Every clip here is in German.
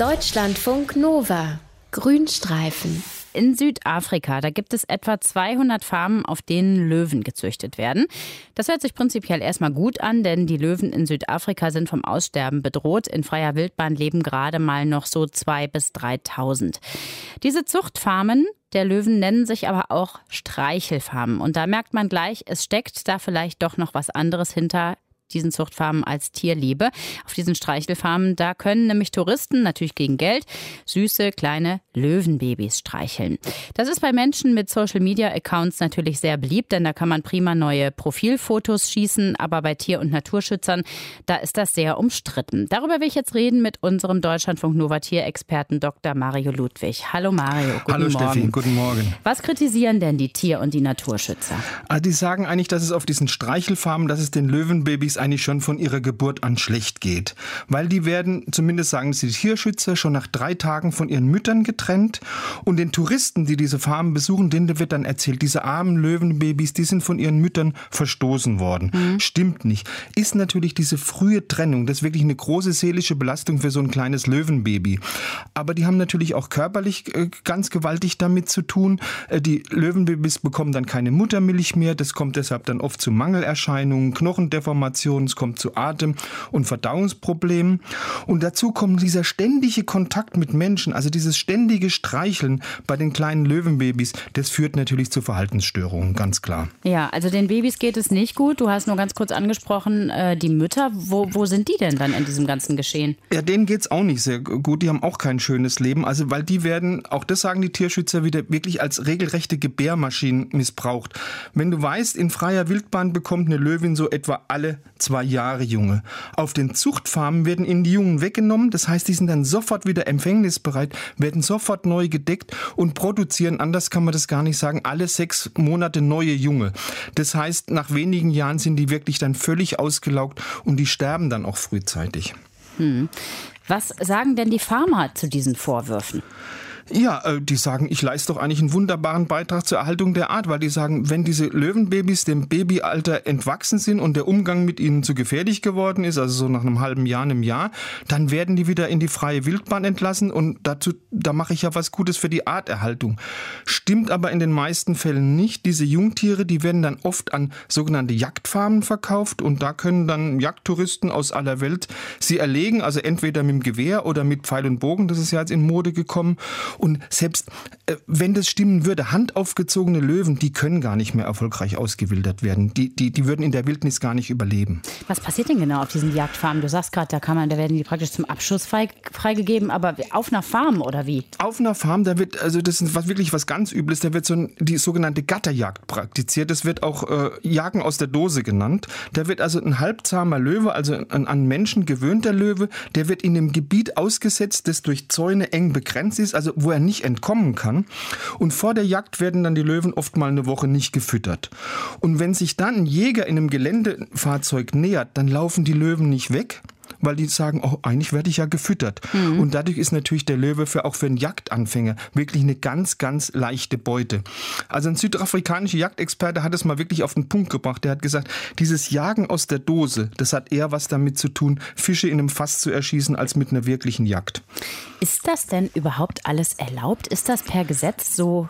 Deutschlandfunk Nova. Grünstreifen. In Südafrika, da gibt es etwa 200 Farmen, auf denen Löwen gezüchtet werden. Das hört sich prinzipiell erstmal gut an, denn die Löwen in Südafrika sind vom Aussterben bedroht. In freier Wildbahn leben gerade mal noch so 2.000 bis 3.000. Diese Zuchtfarmen der Löwen nennen sich aber auch Streichelfarmen. Und da merkt man gleich, es steckt da vielleicht doch noch was anderes hinter diesen Zuchtfarmen als Tierliebe. Auf diesen Streichelfarmen, da können nämlich Touristen, natürlich gegen Geld, süße kleine Löwenbabys streicheln. Das ist bei Menschen mit Social-Media-Accounts natürlich sehr beliebt, denn da kann man prima neue Profilfotos schießen, aber bei Tier- und Naturschützern, da ist das sehr umstritten. Darüber will ich jetzt reden mit unserem Deutschlandfunk Nova Tierexperten Dr. Mario Ludwig. Hallo Mario, guten Hallo Morgen. Steffi, guten Morgen. Was kritisieren denn die Tier- und die Naturschützer? Also die sagen eigentlich, dass es auf diesen Streichelfarmen, dass es den Löwenbabys eigentlich schon von ihrer Geburt an schlecht geht. Weil die werden, zumindest sagen sie Tierschützer, schon nach 3 Tagen von ihren Müttern getrennt. Und den Touristen, die diese Farmen besuchen, denen wird dann erzählt, diese armen Löwenbabys, die sind von ihren Müttern verstoßen worden. Stimmt nicht. Ist natürlich diese frühe Trennung, das ist wirklich eine große seelische Belastung für so ein kleines Löwenbaby. Aber die haben natürlich auch körperlich ganz gewaltig damit zu tun. Die Löwenbabys bekommen dann keine Muttermilch mehr. Das kommt deshalb dann oft zu Mangelerscheinungen, Knochendeformationen, es kommt zu Atem- und Verdauungsproblemen. Und dazu kommt dieser ständige Kontakt mit Menschen, also dieses ständige Streicheln bei den kleinen Löwenbabys, das führt natürlich zu Verhaltensstörungen, ganz klar. Ja, also den Babys geht es nicht gut. Du hast nur ganz kurz angesprochen, die Mütter, wo sind die denn dann in diesem ganzen Geschehen? Ja, denen geht's auch nicht sehr gut. Die haben auch kein schönes Leben. Also, weil die werden, auch das sagen die Tierschützer wieder, wirklich als regelrechte Gebärmaschinen missbraucht. Wenn du weißt, in freier Wildbahn bekommt eine Löwin so etwa alle 2 Jahre Junge. Auf den Zuchtfarmen werden ihnen die Jungen weggenommen. Das heißt, die sind dann sofort wieder empfängnisbereit, werden sofort neu gedeckt und produzieren, anders kann man das gar nicht sagen, alle 6 Monate neue Junge. Das heißt, nach wenigen Jahren sind die wirklich dann völlig ausgelaugt und die sterben dann auch frühzeitig. Was sagen denn die Farmer zu diesen Vorwürfen? Ja, die sagen, ich leiste doch eigentlich einen wunderbaren Beitrag zur Erhaltung der Art, weil die sagen, wenn diese Löwenbabys dem Babyalter entwachsen sind und der Umgang mit ihnen zu gefährlich geworden ist, also so nach einem halben Jahr, einem Jahr, dann werden die wieder in die freie Wildbahn entlassen und da mache ich ja was Gutes für die Arterhaltung. Stimmt aber in den meisten Fällen nicht. Diese Jungtiere, die werden dann oft an sogenannte Jagdfarmen verkauft und da können dann Jagdtouristen aus aller Welt sie erlegen, also entweder mit dem Gewehr oder mit Pfeil und Bogen, das ist ja jetzt in Mode gekommen. Und selbst wenn das stimmen würde, handaufgezogene Löwen, die können gar nicht mehr erfolgreich ausgewildert werden. Die würden in der Wildnis gar nicht überleben. Was passiert denn genau auf diesen Jagdfarmen? Du sagst gerade, da werden die praktisch zum Abschuss freigegeben, aber auf einer Farm oder wie? Auf einer Farm, da wird, also das ist wirklich was ganz Übles, da wird die sogenannte Gatterjagd praktiziert. Das wird auch Jagen aus der Dose genannt. Da wird also ein halbzahmer Löwe, also ein an Menschen gewöhnter Löwe, der wird in einem Gebiet ausgesetzt, das durch Zäune eng begrenzt ist, also wo er nicht entkommen kann. Und vor der Jagd werden dann die Löwen oft mal eine Woche nicht gefüttert. Und wenn sich dann ein Jäger in einem Geländefahrzeug nähert, dann laufen die Löwen nicht weg, weil die sagen, oh, eigentlich werde ich ja gefüttert. Und dadurch ist natürlich der Löwe auch für einen Jagdanfänger wirklich eine ganz, ganz leichte Beute. Also ein südafrikanischer Jagdexperte hat es mal wirklich auf den Punkt gebracht. Der hat gesagt, dieses Jagen aus der Dose, das hat eher was damit zu tun, Fische in einem Fass zu erschießen, als mit einer wirklichen Jagd. Ist das denn überhaupt alles erlaubt? Ist das per Gesetz so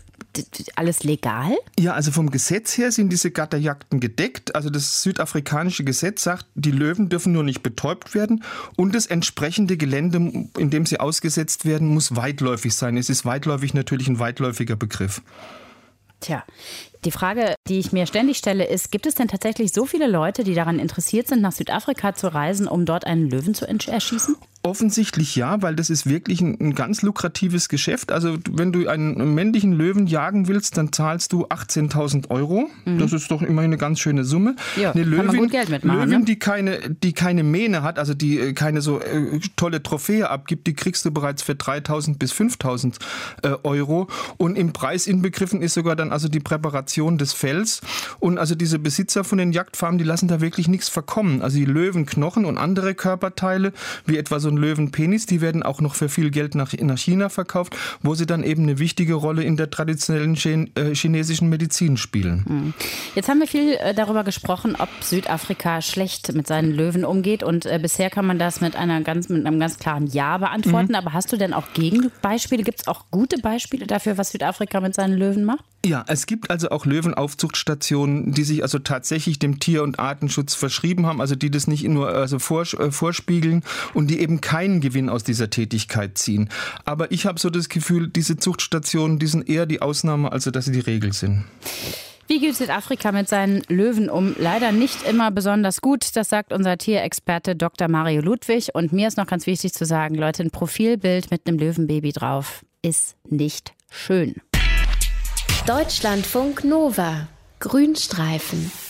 alles legal? Ja, also vom Gesetz her sind diese Gatterjagden gedeckt. Also das südafrikanische Gesetz sagt, die Löwen dürfen nur nicht betäubt werden und das entsprechende Gelände, in dem sie ausgesetzt werden, muss weitläufig sein. Es ist weitläufig natürlich ein weitläufiger Begriff. Tja, die Frage, die ich mir ständig stelle, ist, gibt es denn tatsächlich so viele Leute, die daran interessiert sind, nach Südafrika zu reisen, um dort einen Löwen zu erschießen? Offensichtlich ja, weil das ist wirklich ein ganz lukratives Geschäft. Also wenn du einen männlichen Löwen jagen willst, dann zahlst du 18.000 €. Das ist doch immerhin eine ganz schöne Summe. Ja, eine Löwin, kann man gut Geld mitmachen, Löwin, ne? die keine Mähne hat, also die keine so tolle Trophäe abgibt, die kriegst du bereits für 3.000 bis 5.000 €. Und im Preis inbegriffen ist sogar dann also die Präparation des Fells. Und also diese Besitzer von den Jagdfarmen, die lassen da wirklich nichts verkommen. Also die Löwenknochen und andere Körperteile, wie etwa so von Löwenpenis, die werden auch noch für viel Geld nach China verkauft, wo sie dann eben eine wichtige Rolle in der traditionellen chinesischen Medizin spielen. Jetzt haben wir viel darüber gesprochen, ob Südafrika schlecht mit seinen Löwen umgeht und bisher kann man das mit einem ganz klaren Ja beantworten. Aber hast du denn auch Gegenbeispiele? Gibt es auch gute Beispiele dafür, was Südafrika mit seinen Löwen macht? Ja, es gibt also auch Löwenaufzuchtstationen, die sich also tatsächlich dem Tier- und Artenschutz verschrieben haben, also die das nicht nur vorspiegeln und die eben keinen Gewinn aus dieser Tätigkeit ziehen. Aber ich habe so das Gefühl, diese Zuchtstationen, die sind eher die Ausnahme, als dass sie die Regel sind. Wie geht Südafrika mit seinen Löwen um? Leider nicht immer besonders gut, das sagt unser Tierexperte Dr. Mario Ludwig. Und mir ist noch ganz wichtig zu sagen, Leute, ein Profilbild mit einem Löwenbaby drauf ist nicht schön. Deutschlandfunk Nova. Grünstreifen.